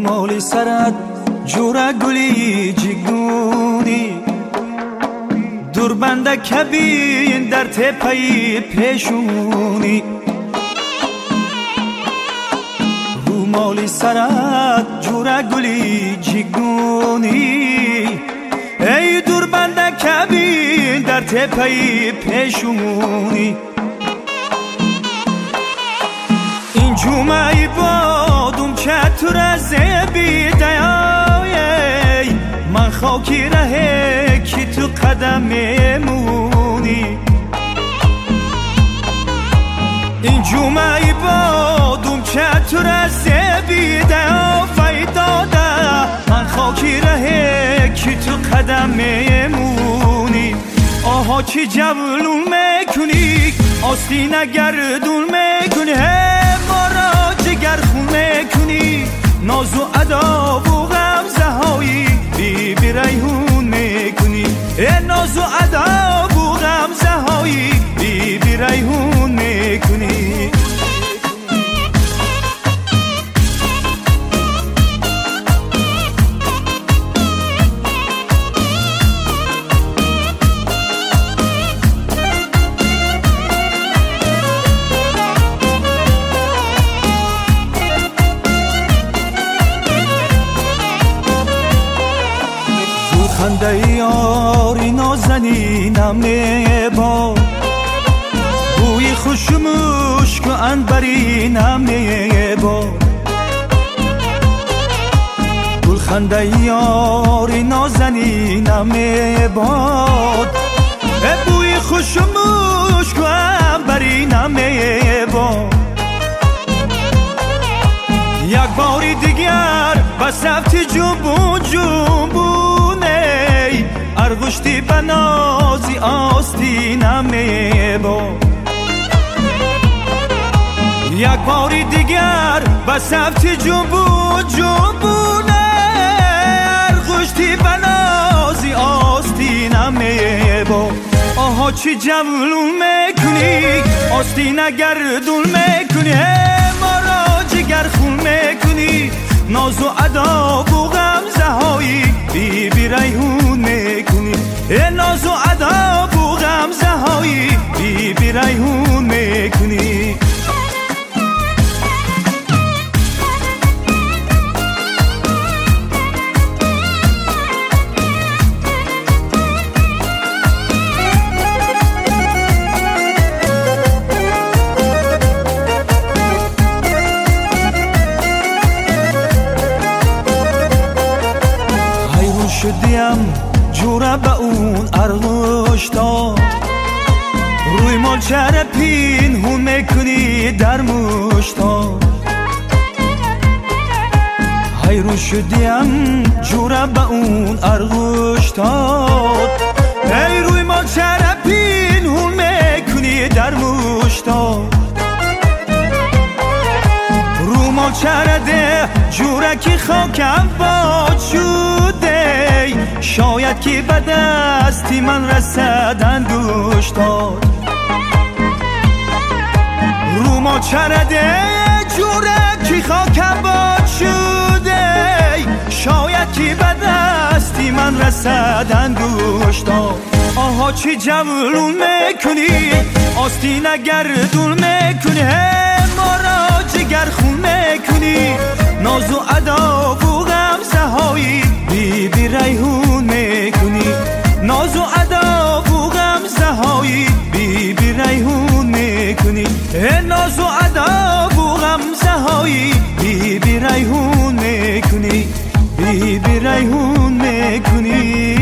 مالی سرت جوره گلی جگونی دور بنده کبین در تپهی پیشونی رو مالی سرت جوره گلی جگونی ای دور بنده کبین در تپهی پیشونی این جمعه بادم چطور از بیدایی من خاکی ره کی تو قدم مونی این جمعه بادم چطور از بیدایی فیداده من خاکی ره کی تو قدم مونی آها چی جولون میکنی آستین گردون میکنی ما را جگر خون میکنی ناز و ادا و غمزه هایی بی بی ریحون میکنی ناز و ادا و غمزه هایی بی بی ریحون میکنی خنده یاری نازنینم میبا بوی خوش مشک و عنبرینم میبا گل خنده یاری نازنینم میبا بوی خوش مشک و عنبرینم میبا یک باری دیگر بس رفتی جنبون جنبونه ارگشتی بنازی آستینم میبا یک باری دیگر بس رفتی جنبون جنبونه ارگشتی بنازی آستینم میبا آها چی جولون میکنی آستینه گردون میکنی ما را جگر خون میکنی ناز و ادا و غمزه هایی بی بی ریحون میکنی ناز و ادا و غمزه هایی بی بی ریحون میکنی شدیم جوره به اون ارغشتا روی مال چهره پینهون میکنی در مشتا حیرون شدیم جوره به اون ارغشتا ای روی مال چهره پینهون میکنی در مشتا رو مال چهره ده جوره کی خاکم باد شده شاید که به دستی من رسدن دوش داد رو ما چرده جوره کی خاکم باد شده شاید که به دستی من رسدن دوش داد آها چی جولون میکنی آستینه گردون میکنی ما را جگر خون میکنی ناز و ادا و غمزه هایی بی بی ریحون میکنی ناز و ادا و غمزه هایی بی بی ریحون میکنی ناز و ادا و غمزه هایی بی بی ریحون میکنی بی بی ریحون میکنی